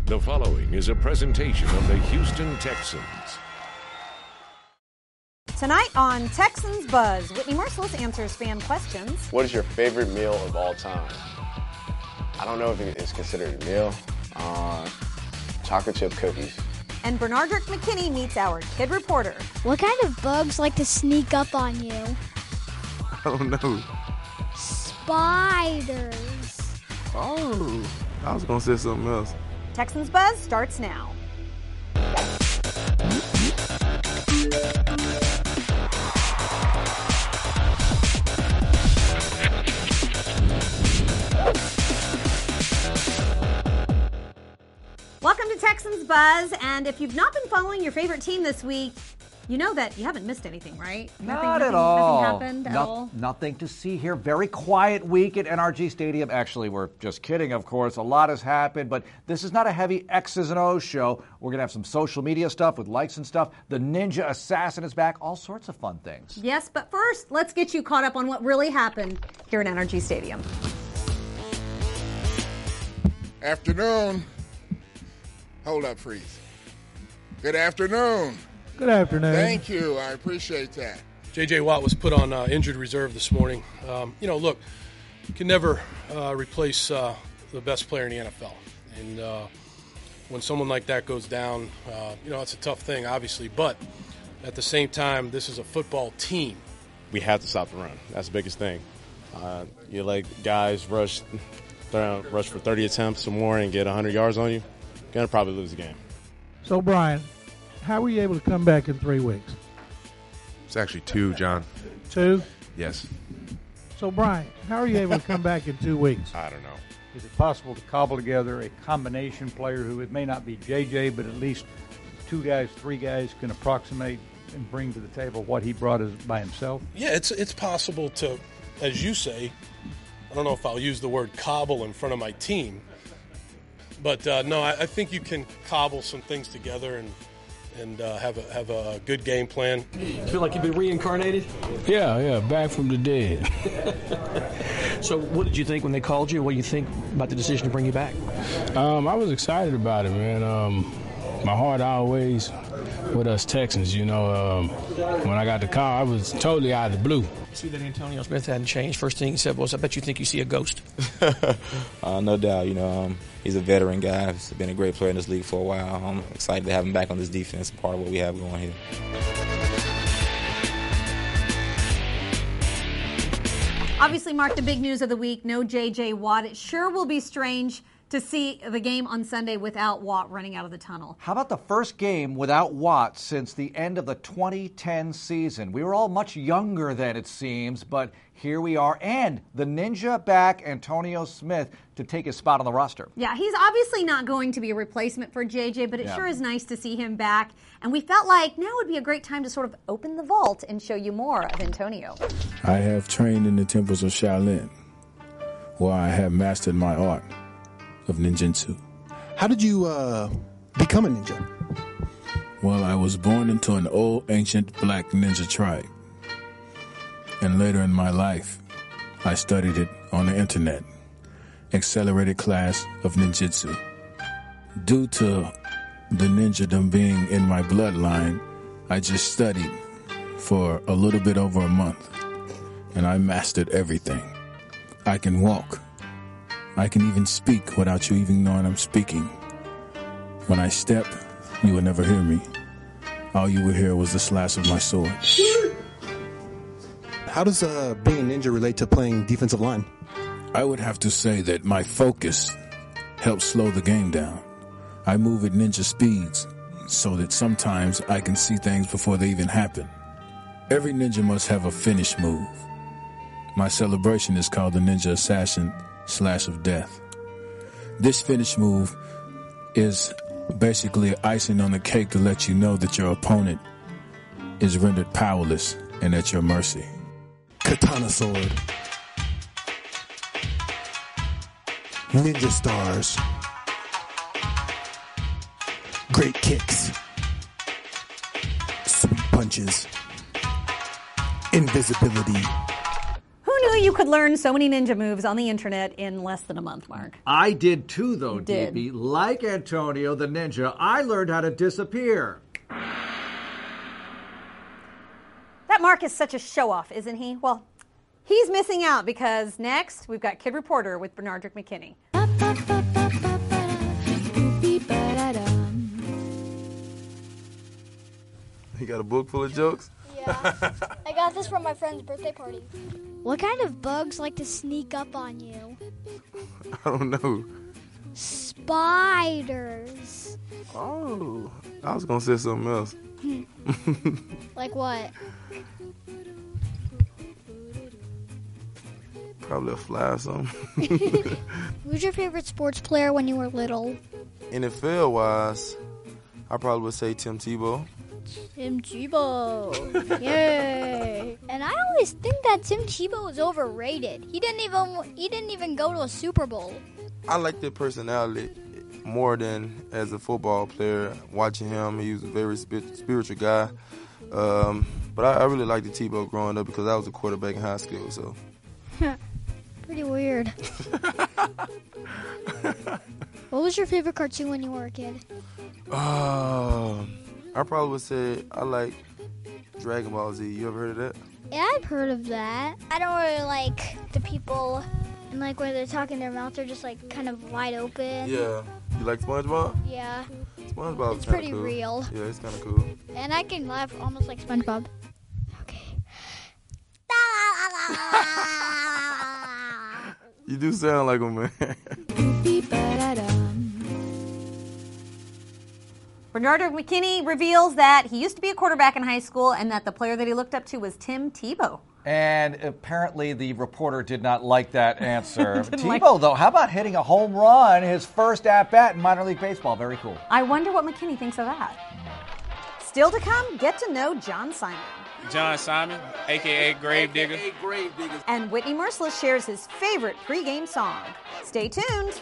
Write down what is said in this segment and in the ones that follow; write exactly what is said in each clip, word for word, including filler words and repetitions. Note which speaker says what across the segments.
Speaker 1: The following is a presentation of the Houston Texans.
Speaker 2: Tonight on Texans Buzz, Whitney Merciless answers fan questions.
Speaker 3: What is your favorite meal of all time? I don't know if it's considered a meal. Uh, chocolate chip cookies.
Speaker 2: And Bernardrick McKinney meets our kid reporter.
Speaker 4: What kind of bugs like to sneak up on you?
Speaker 5: I don't know.
Speaker 4: Spiders.
Speaker 5: Oh, I was going to say something else.
Speaker 2: Texans Buzz starts now. Welcome to Texans Buzz, and if you've not been following your favorite team this week, you know that you haven't missed anything, right?
Speaker 6: Not
Speaker 2: nothing,
Speaker 6: at
Speaker 2: nothing,
Speaker 6: all.
Speaker 2: Nothing happened at
Speaker 6: no,
Speaker 2: all?
Speaker 6: Nothing to see here. Very quiet week at N R G Stadium. Actually, we're just kidding, of course. A lot has happened, but this is not a heavy X's and O's show. We're going to have some social media stuff with likes and stuff. The Ninja Assassin is back. All sorts of fun things.
Speaker 2: Yes, but first, let's get you caught up on what really happened here at N R G Stadium.
Speaker 7: Afternoon. Hold up, freeze. Good afternoon.
Speaker 8: Good afternoon.
Speaker 7: Thank you. I appreciate that.
Speaker 9: J J. Watt was put on uh, injured reserve this morning. Um, you know, look, you can never uh, replace uh, the best player in the N F L. And uh, when someone like that goes down, uh, you know, it's a tough thing, obviously. But at the same time, this is a football team.
Speaker 3: We have to stop the run. That's the biggest thing. Uh, you let guys rush, rush for thirty attempts or more and get one hundred yards on you, you're going to probably lose the game.
Speaker 8: So, Brian, how were you able to come back in three weeks?
Speaker 5: It's actually two, John.
Speaker 8: Two?
Speaker 5: Yes.
Speaker 8: So, Brian, how are you able to come back in two weeks?
Speaker 5: I don't know.
Speaker 10: Is it possible to cobble together a combination player who it may not be J J, but at least two guys, three guys can approximate and bring to the table what he brought as by himself?
Speaker 9: Yeah, it's it's possible to, as you say, I don't know if I'll use the word cobble in front of my team, but uh, no, I, I think you can cobble some things together and and uh, have a have a good game plan.
Speaker 11: Feel like you've been reincarnated?
Speaker 12: Yeah, yeah, back from the dead.
Speaker 11: So what did you think when they called you? What do you think about the decision to bring you back?
Speaker 12: Um, I was excited about it, man. Um, my heart always with us Texans, you know. Um, when I got the call, I was totally out of the blue.
Speaker 11: See that Antonio Smith hadn't changed. First thing he said was, I bet you think you see a ghost.
Speaker 13: uh, no doubt. You know, um, he's a veteran guy. He's been a great player in this league for a while. I'm excited to have him back on this defense, part of what we have going here.
Speaker 2: Obviously, Mark, the big news of the week, no J J. Watt. It sure will be strange to see the game on Sunday without Watt running out of the tunnel.
Speaker 6: How about the first game without Watt since the end of the twenty ten season? We were all much younger then, it seems, but here we are. And the Ninja back, Antonio Smith, to take his spot on the roster.
Speaker 2: Yeah, he's obviously not going to be a replacement for J J, but it
Speaker 6: yeah.
Speaker 2: sure is nice to see him back. And we felt like now would be a great time to sort of open the vault and show you more of Antonio.
Speaker 12: I have trained in the temples of Shaolin, where I have mastered my art of ninjutsu.
Speaker 14: How did you uh, become a ninja?
Speaker 12: Well, I was born into an old, ancient black ninja tribe. And later in my life, I studied it on the internet. Accelerated class of ninjutsu. Due to the ninjadom being in my bloodline, I just studied for a little bit over a month. And I mastered everything. I can walk. I can even speak without you even knowing I'm speaking. When I step, you will never hear me. All you will hear was the slash of my sword.
Speaker 14: How does uh, being a ninja relate to playing defensive line?
Speaker 12: I would have to say that my focus helps slow the game down. I move at ninja speeds so that sometimes I can see things before they even happen. Every ninja must have a finish move. My celebration is called the Ninja Assassin Slash of Death. This finish move is basically icing on the cake to let you know that your opponent is rendered powerless and at your mercy.
Speaker 14: Katana sword. Ninja stars. Great kicks. Sweet punches. Invisibility.
Speaker 2: Who knew knew you could learn so many ninja moves on the internet in less than a month, Mark.
Speaker 6: I did too, though,
Speaker 2: You did.
Speaker 6: D B. Like Antonio the Ninja, I learned how to disappear.
Speaker 2: That Mark is such a show-off, isn't he? Well, he's missing out because next we've got Kid Reporter with Bernardrick McKinney.
Speaker 5: You got a book full of jokes?
Speaker 4: Yeah. I got this from my friend's birthday party. What kind of bugs like to sneak up on you?
Speaker 5: I don't know.
Speaker 4: Spiders.
Speaker 5: Oh, I was gonna say something else.
Speaker 4: Like what?
Speaker 5: Probably a fly or something.
Speaker 4: Who's your favorite sports player when you were little?
Speaker 5: N F L wise, I probably would say Tim Tebow.
Speaker 4: Tim Tebow. Yay. And I always think that Tim Tebow is overrated. He didn't even he didn't even go to a Super Bowl.
Speaker 5: I like their personality more than as a football player. Watching him, he was a very spi- spiritual guy. Um, but I, I really liked the Tebow growing up because I was a quarterback in high school. So.
Speaker 4: Pretty weird. What was your favorite cartoon when you were a kid?
Speaker 5: Uh, I probably would say I like Dragon Ball Z. You ever heard of that?
Speaker 4: Yeah, I've heard of that. I don't really like the people, and like where they're talking, their mouths are just like kind of wide open.
Speaker 5: Yeah. You like SpongeBob?
Speaker 4: Yeah.
Speaker 5: SpongeBob's
Speaker 4: It's
Speaker 5: kinda
Speaker 4: pretty
Speaker 5: cool.
Speaker 4: real.
Speaker 5: Yeah, it's kind of cool.
Speaker 4: And I can laugh almost like SpongeBob.
Speaker 5: You do sound like him, man.
Speaker 2: Bernardrick McKinney reveals that he used to be a quarterback in high school and that the player that he looked up to was Tim Tebow.
Speaker 6: And apparently the reporter did not like that answer.
Speaker 2: Didn't
Speaker 6: Tebow,
Speaker 2: like-
Speaker 6: though, how about hitting a home run, his first at-bat in minor league baseball? Very cool.
Speaker 2: I wonder what McKinney thinks of that. Still to come, get to know John Simon.
Speaker 15: John Simon, a k a. Gravedigger.
Speaker 2: And Whitney Merciless shares his favorite pregame song. Stay tuned.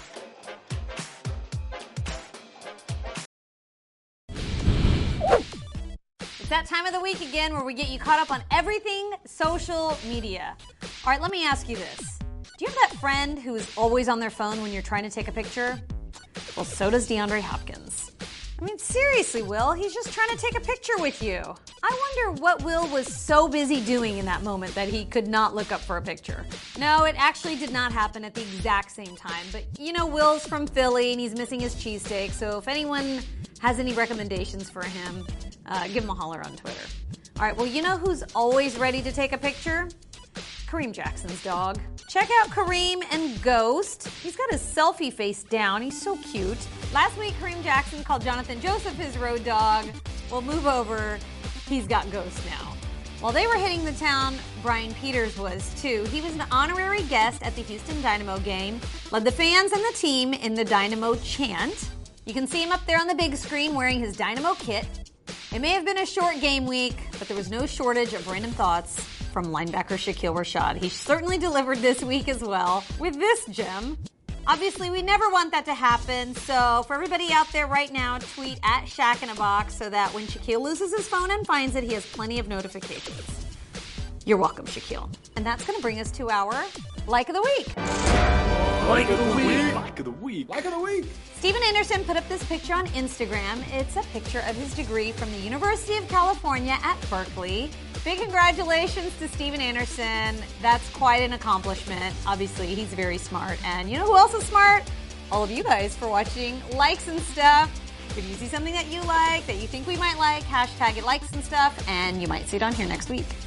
Speaker 2: It's that time of the week again where we get you caught up on everything social media. All right, let me ask you this. Do you have that friend who is always on their phone when you're trying to take a picture? Well, so does DeAndre Hopkins. I mean, seriously, Will, he's just trying to take a picture with you. I wonder what Will was so busy doing in that moment that he could not look up for a picture. No, it actually did not happen at the exact same time. But, you know, Will's from Philly and he's missing his cheesesteak, so if anyone has any recommendations for him, uh, give him a holler on Twitter. All right, well, you know who's always ready to take a picture? Kareem Jackson's dog. Check out Kareem and Ghost. He's got his selfie face down. He's so cute. Last week, Kareem Jackson called Jonathan Joseph his road dog. Well, move over. He's got Ghost now. While they were hitting the town, Brian Peters was too. He was an honorary guest at the Houston Dynamo game, led the fans and the team in the Dynamo chant. You can see him up there on the big screen wearing his Dynamo kit. It may have been a short game week, but there was no shortage of random thoughts from linebacker Shaquille Rashad. He certainly delivered this week as well with this gem. Obviously, we never want that to happen, so for everybody out there right now, tweet at Shaq in a Box so that when Shaquille loses his phone and finds it, he has plenty of notifications. You're welcome, Shaquille. And that's going to bring us to our Like of the Week.
Speaker 16: Like of the week. Like of the week. Like of the week.
Speaker 2: Steven Anderson put up this picture on Instagram. It's a picture of his degree from the University of California at Berkeley. Big congratulations to Steven Anderson. That's quite an accomplishment. Obviously, he's very smart. And you know who else is smart? All of you guys for watching Likes and Stuff. If you see something that you like, that you think we might like, hashtag it Likes and Stuff, and you might see it on here next week.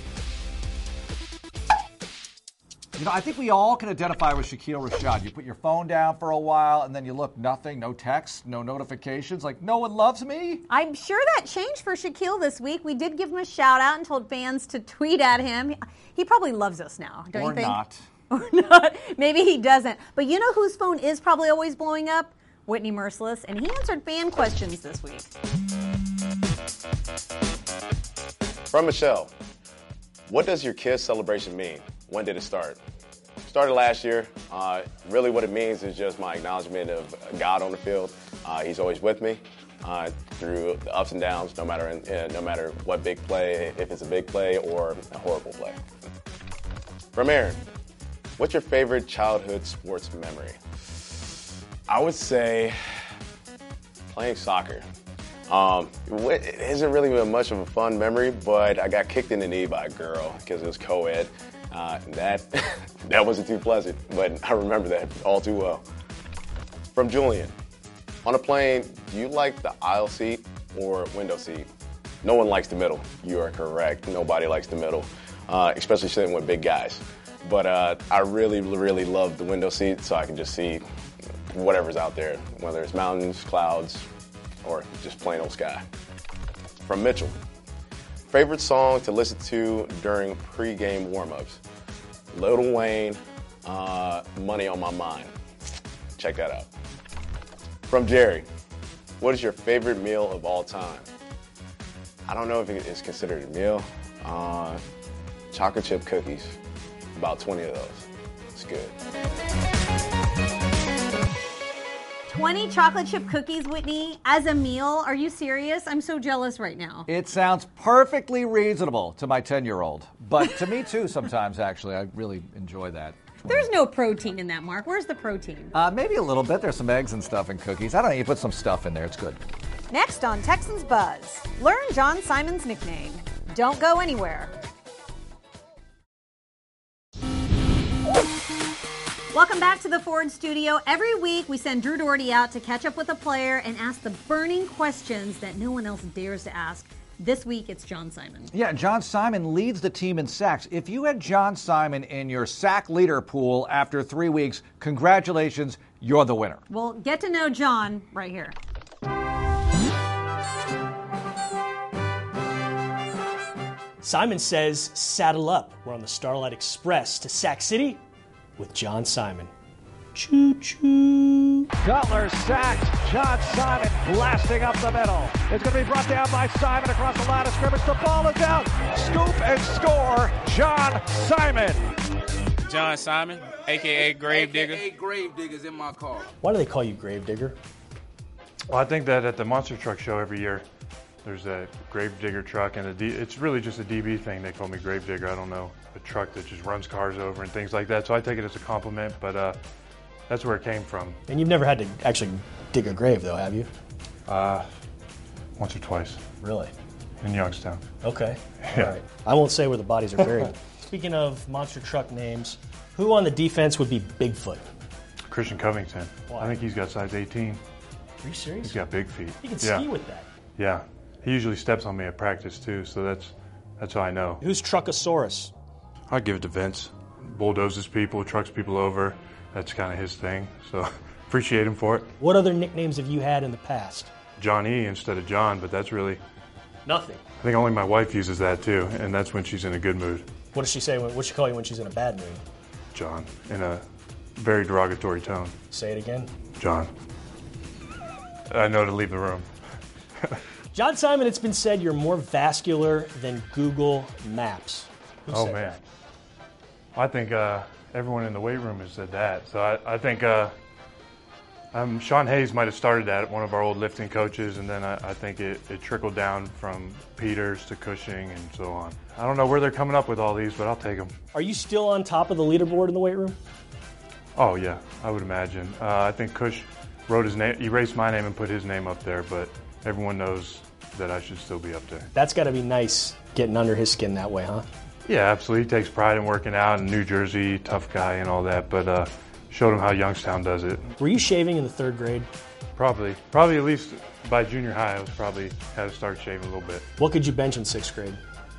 Speaker 6: You know, I think we all can identify with Shaquille Rashad. You put your phone down for a while, and then you look, nothing, no text, no notifications, like no one loves me.
Speaker 2: I'm sure that changed for Shaquille this week. We did give him a shout out and told fans to tweet at him. He probably loves us now, don't
Speaker 6: or
Speaker 2: you think?
Speaker 6: Not.
Speaker 2: Or not. Maybe he doesn't. But you know whose phone is probably always blowing up? Whitney Merciless, and he answered fan questions this week.
Speaker 17: From Michelle, what does your Kiss celebration mean? When did it start? Started last year. Uh, really what it means is just my acknowledgement of God on the field. Uh, he's always with me uh, through the ups and downs, no matter in, uh, no matter what big play, if it's a big play or a horrible play. From Aaron, what's your favorite childhood sports memory? I would say playing soccer. Um, it isn't really much of a fun memory, but I got kicked in the knee by a girl because it was co-ed. Uh, that that wasn't too pleasant, but I remember that all too well. From Julian, on a plane, do you like the aisle seat or window seat? No one likes the middle. You are correct. Nobody likes the middle, uh, especially sitting with big guys. But uh, I really, really love the window seat so I can just see whatever's out there, whether it's mountains, clouds, or just plain old sky. From Mitchell, favorite song to listen to during pre-game warm-ups? Lil Wayne, uh, Money on My Mind. Check that out. From Jerry, what is your favorite meal of all time? I don't know if it is considered a meal. Uh, chocolate chip cookies, about twenty of those. It's good.
Speaker 2: twenty chocolate chip cookies, Whitney, as a meal? Are you serious? I'm so jealous right now.
Speaker 6: It sounds perfectly reasonable to my ten-year-old. But to me, too, sometimes, actually. I really enjoy that.
Speaker 2: There's no protein in that, Mark. Where's the protein?
Speaker 6: Uh, maybe a little bit. There's some eggs and stuff in cookies. I don't know. You put some stuff in there. It's good.
Speaker 2: Next on Texans Buzz, learn John Simon's nickname. Don't go anywhere. Welcome back to the Ford Studio. Every week we send Drew Doherty out to catch up with a player and ask the burning questions that no one else dares to ask. This week it's John Simon.
Speaker 6: Yeah, John Simon leads the team in sacks. If you had John Simon in your sack leader pool after three weeks, congratulations, you're the winner.
Speaker 2: Well, get to know John right here.
Speaker 11: Simon says, saddle up. We're on the Starlight Express to Sac City with John Simon. Choo-choo.
Speaker 6: Cutler sacks. John Simon blasting up the middle. It's going to be brought down by Simon across the line of scrimmage. The ball is out. Scoop and score. John Simon.
Speaker 15: John Simon, a k a. Gravedigger.
Speaker 18: A K A Gravedigger's in my car.
Speaker 11: Why do they call you Gravedigger?
Speaker 19: Well, I think that at the Monster Truck Show every year, there's a Gravedigger truck, and a D, it's really just a D B thing. They call me Gravedigger. I don't know, a truck that just runs cars over and things like that. So I take it as a compliment, but uh, that's where it came from.
Speaker 11: And you've never had to actually dig a grave, though, have you?
Speaker 19: Uh, once or twice.
Speaker 11: Really?
Speaker 19: In Youngstown.
Speaker 11: Okay.
Speaker 19: Yeah.
Speaker 11: All right. I won't say where the bodies are buried. Speaking of monster truck names, who on the defense would be Bigfoot?
Speaker 19: Christian Covington.
Speaker 11: Why?
Speaker 19: I think he's got size eighteen.
Speaker 11: Are you serious?
Speaker 19: He's got big feet.
Speaker 11: He can
Speaker 19: yeah.
Speaker 11: ski with that.
Speaker 19: Yeah. He usually steps on me at practice, too, so that's that's how I know.
Speaker 11: Who's Truckosaurus?
Speaker 19: I'd give it to Vince. Bulldozes people, trucks people over. That's kind of his thing, so appreciate him for it.
Speaker 11: What other nicknames have you had in the past?
Speaker 19: Johnny instead of John, but that's really...
Speaker 11: Nothing.
Speaker 19: I think only my wife uses that, too, and that's when she's in a good mood.
Speaker 11: What does she say? What does she call you when she's in a bad mood?
Speaker 19: John, in a very derogatory tone.
Speaker 11: Say it again.
Speaker 19: John. I know to leave the room.
Speaker 11: John Simon, it's been said you're more vascular than Google Maps. Who
Speaker 19: oh,
Speaker 11: said
Speaker 19: man.
Speaker 11: that?
Speaker 19: I think uh, everyone in the weight room has said that. So I, I think uh, um, Sean Hayes might have started that, one of our old lifting coaches, and then I, I think it, it trickled down from Peters to Cushing and so on. I don't know where they're coming up with all these, but I'll take them.
Speaker 11: Are you still on top of the leaderboard in the weight room?
Speaker 19: Oh, yeah, I would imagine. Uh, I think Cush wrote his name, erased my name and put his name up there, but everyone knows that I should still be up there.
Speaker 11: That's got to be nice getting under his skin that way, huh?
Speaker 19: Yeah, absolutely. He takes pride in working out in New Jersey, tough guy and all that, but uh, showed him how Youngstown does it.
Speaker 11: Were you shaving in the third grade?
Speaker 19: Probably. Probably at least by junior high, I was probably had to start shaving a little bit.
Speaker 11: What could you bench in sixth grade?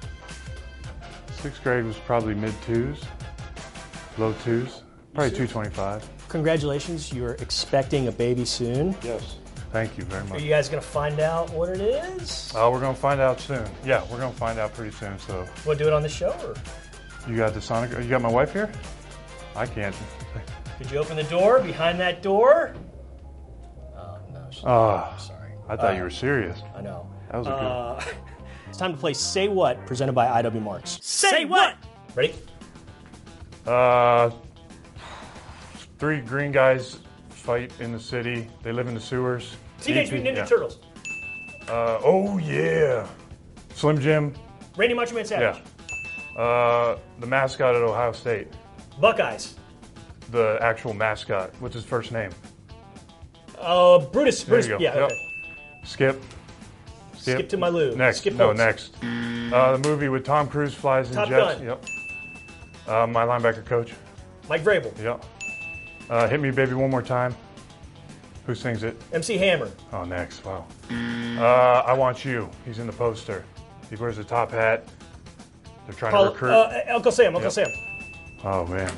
Speaker 19: Sixth grade was probably mid-twos, low twos, probably two twenty-five.
Speaker 11: Congratulations, you're expecting a baby soon.
Speaker 19: Yes. Thank you very
Speaker 11: Are
Speaker 19: much.
Speaker 11: you guys going to find out what it is?
Speaker 19: Oh, uh, we're going to find out soon. Yeah, we're going to find out pretty soon. So,
Speaker 11: want to do it on the show? Or?
Speaker 19: You got the Sonic? You got my wife here? I can't.
Speaker 11: Could you open the door? Behind that door? Oh, no.
Speaker 19: Oh,
Speaker 11: I'm sorry.
Speaker 19: I thought
Speaker 11: uh,
Speaker 19: you were serious.
Speaker 11: I know.
Speaker 19: That was a good
Speaker 11: uh, It's time to play Say What, presented by I W Marks.
Speaker 16: Say what?
Speaker 11: Ready?
Speaker 19: Uh, three green guys fight in the city. They live in the sewers.
Speaker 11: Teenage Mutant Ninja
Speaker 19: yeah.
Speaker 11: Turtles.
Speaker 19: Uh, oh, yeah. Slim Jim.
Speaker 11: Randy Macho Man Savage.
Speaker 19: Yeah. Uh, the mascot at Ohio State.
Speaker 11: Buckeyes.
Speaker 19: The actual mascot. What's his first name?
Speaker 11: Uh, Brutus.
Speaker 19: There
Speaker 11: Brutus.
Speaker 19: you go.
Speaker 11: Yeah.
Speaker 19: Yep.
Speaker 11: Okay.
Speaker 19: Skip.
Speaker 11: Skip to my Lou.
Speaker 19: Next.
Speaker 11: Skip
Speaker 19: no,
Speaker 11: Holtz.
Speaker 19: next. Uh, the movie with Tom Cruise flies in
Speaker 11: Top
Speaker 19: jets.
Speaker 11: Gun.
Speaker 19: Yep. Uh, my linebacker coach.
Speaker 11: Mike Vrabel.
Speaker 19: Yep. Uh, Hit Me Baby One More Time. Who sings it?
Speaker 11: M C Hammer.
Speaker 19: Oh, next. Wow. Uh, I Want You. He's in the poster. He wears a top hat. They're trying
Speaker 11: Paul,
Speaker 19: to recruit.
Speaker 11: uh, Uncle Sam. Uncle
Speaker 19: Yep.
Speaker 11: Sam.
Speaker 19: Oh, man.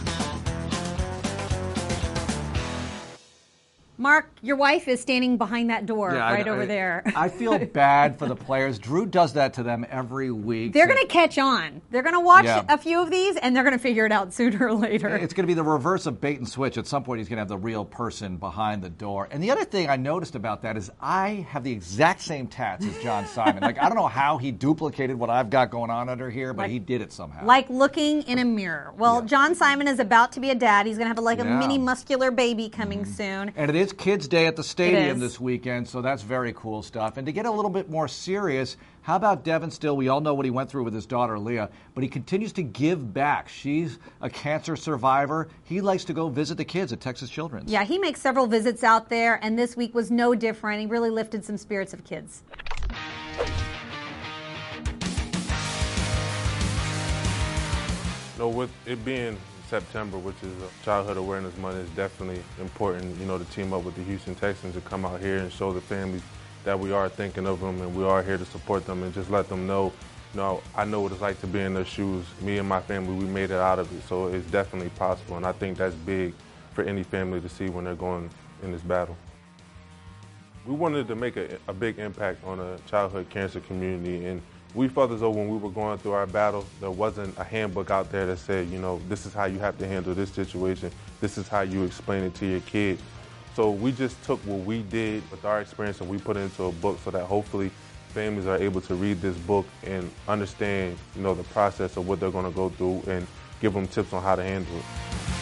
Speaker 2: Mark, your wife is standing behind that door
Speaker 6: Yeah, I-
Speaker 2: right
Speaker 6: I-
Speaker 2: over there.
Speaker 6: I feel bad for the players. Drew does that to them every week.
Speaker 2: They're going to catch on. They're going to watch
Speaker 6: Yeah.
Speaker 2: a few of these, and they're going to figure it out sooner or later.
Speaker 6: It's going to be the reverse of bait and switch. At some point, he's going to have the real person behind the door. And the other thing I noticed about that is I have the exact same tats as John Simon. Like, I don't know how he duplicated what I've got going on under here, but
Speaker 2: Like-
Speaker 6: he did it somehow.
Speaker 2: Like looking in a mirror. Well, John Simon is about to be a dad. He's going to have like a
Speaker 6: Yeah.
Speaker 2: mini muscular baby coming soon.
Speaker 6: And it is Kids Day at the stadium
Speaker 2: is.
Speaker 6: this weekend, so that's very cool stuff. And to get a little bit more serious, how about Devin Still? We all know what he went through with his daughter, Leah, but he continues to give back. She's a cancer survivor. He likes to go visit the kids at Texas Children's.
Speaker 2: Yeah, he makes several visits out there, and this week was no different. He really lifted some spirits of kids.
Speaker 20: No, with it being September, which is a Childhood Awareness Month, is definitely important, you know, to team up with the Houston Texans to come out here and show the families that we are thinking of them and we are here to support them and just let them know, you know, I know what it's like to be in their shoes. Me and my family, we made it out of it, so it's definitely possible, and I think that's big for any family to see when they're going in this battle. We wanted to make a, a big impact on the childhood cancer community, and we felt as though when we were going through our battle, there wasn't a handbook out there that said, you know, this is how you have to handle this situation, this is how you explain it to your kid. So we just took what we did with our experience and we put it into a book so that hopefully families are able to read this book and understand, you know, the process of what they're going to go through and give them tips on how to handle it.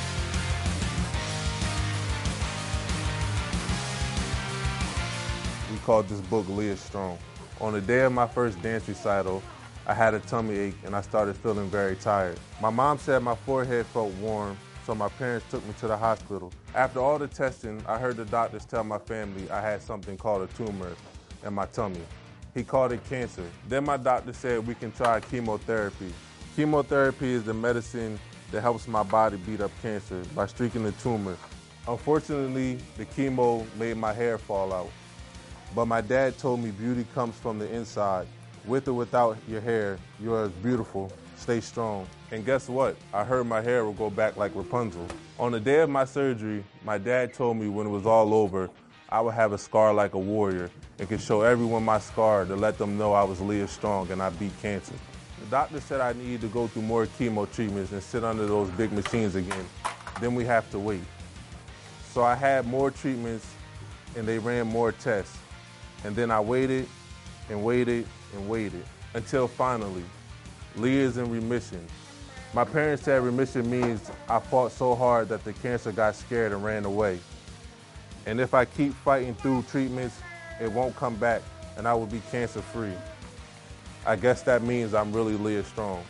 Speaker 20: We called this book Leah Strong. On the day of my first dance recital, I had a tummy ache and I started feeling very tired. My mom said my forehead felt warm, so my parents took me to the hospital. After all the testing, I heard the doctors tell my family I had something called a tumor in my tummy. He called it cancer. Then my doctor said we can try chemotherapy. Chemotherapy is the medicine that helps my body beat up cancer by streaking the tumor. Unfortunately, the chemo made my hair fall out. But my dad told me beauty comes from the inside. With or without your hair, you are beautiful. Stay strong. And guess what? I heard my hair will go back like Rapunzel. On the day of my surgery, my dad told me when it was all over, I would have a scar like a warrior and could show everyone my scar to let them know I was Leah Strong and I beat cancer. The doctor said I needed to go through more chemo treatments and sit under those big machines again. Then we have to wait. So I had more treatments and they ran more tests. And then I waited and waited and waited until finally, Leah is in remission. My parents said remission means I fought so hard that the cancer got scared and ran away. And if I keep fighting through treatments, it won't come back and I will be cancer free. I guess that means I'm really Leah Strong.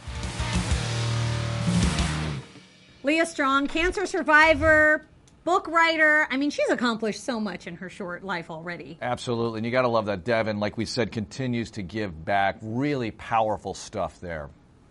Speaker 2: Leah Strong, cancer survivor, book writer. I mean, she's accomplished so much in her short life already.
Speaker 6: Absolutely. And you got to love that Devin, like we said, continues to give back. Really powerful stuff there.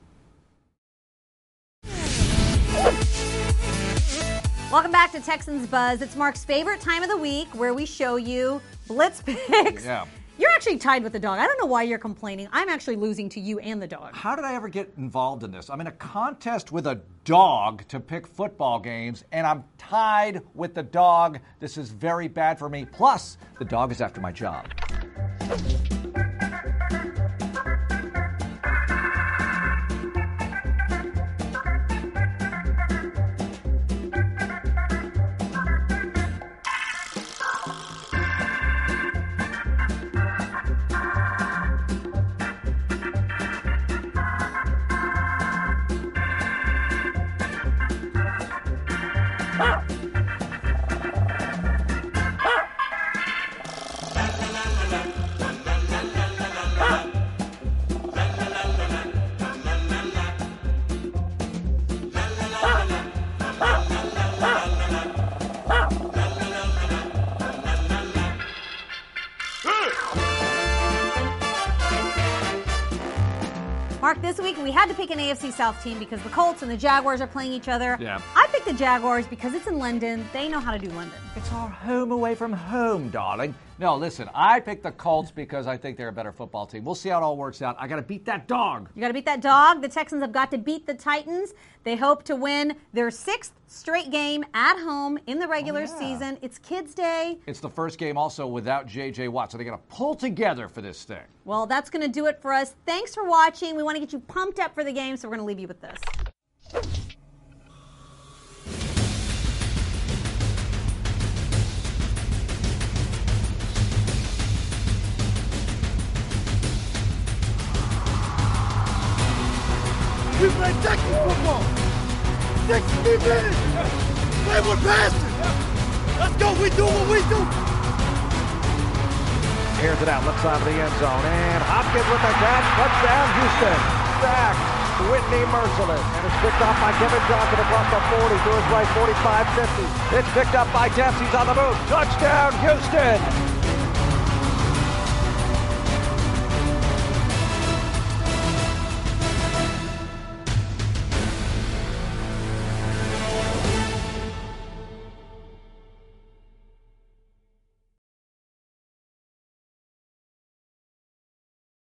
Speaker 2: Welcome back to Texans Buzz. It's Mark's favorite time of the week where we show you Blitz Picks.
Speaker 6: Yeah.
Speaker 2: You're actually tied with the dog. I don't know why you're complaining. I'm actually losing to you and the dog.
Speaker 6: How did I ever get involved in this? I'm in a contest with a dog to pick football games, and I'm tied with the dog. This is very bad for me. Plus, the dog is after my job.
Speaker 2: Mark, this week we had to pick an A F C South team because the Colts and the Jaguars are playing each other.
Speaker 6: Yeah.
Speaker 2: I picked the Jaguars because it's in London. They know how to do London.
Speaker 6: It's our home away from home, darling. No, listen, I picked the Colts because I think they're a better football team. We'll see how it all works out. I got to beat that dog.
Speaker 2: You got to beat that dog. The Texans have got to beat the Titans. They hope to win their sixth straight game at home in the regular
Speaker 6: Oh, yeah.
Speaker 2: season. It's Kids Day.
Speaker 6: It's the first game also without J J Watt, so they got to pull together for this thing.
Speaker 2: Well, that's going to do it for us. Thanks for watching. We want to get you pumped up for the game, so we're going to leave you with this.
Speaker 16: We play Texas football. sixty minutes. Play with passion. Let's go. We do what we do.
Speaker 6: Airs it out, left side of the end zone, and Hopkins with a catch, touchdown, Houston. Sacked, Whitney Merciless, and it's picked up by Kevin Johnson across the forty to his right, forty-five fifty. It's picked up by Dempsey's on the move, touchdown, Houston.